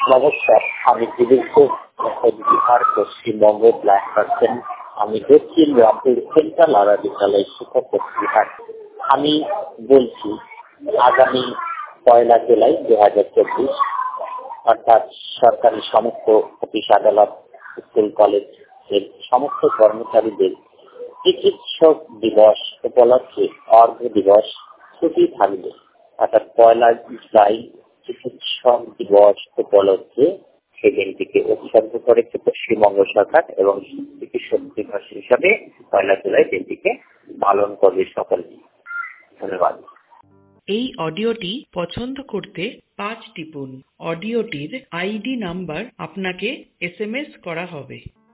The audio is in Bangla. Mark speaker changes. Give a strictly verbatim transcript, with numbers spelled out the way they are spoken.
Speaker 1: নমস্কার, আমি দিলীপ বিহার পশ্চিমবঙ্গ ব্ল্যাক পার্সেন্ট। আমি দক্ষিণ রামপুর সেন্ট্রাল আড়া বিদ্যালয়ের শিক্ষক বিহার। আমি বলছি আগামী পয়লা জুলাই দু হাজার চব্বিশ অর্থাৎ সরকারি সমস্ত অফিস আদালত স্কুল কলেজ এর সমস্ত কর্মচারীদের চিকিৎসক দিবস উপলক্ষে অর্ঘ দিবস ছুটি থাকবে। অর্থাৎ পয়লা জুলাই চিকিৎসক দিবস উপলক্ষে সেদিনটিকে উৎসর্গ করেছে পশ্চিমবঙ্গ সরকার এবং চিকিৎসক দিবস হিসাবে পয়লা জুলাই দিনটিকে পালন করবে সকলে। ধন্যবাদ।
Speaker 2: এই অডিওটি পছন্দ করতে পাঁচ টিপুন। অডিওটির আইডি নাম্বার আপনাকে এস এম এস করা হবে।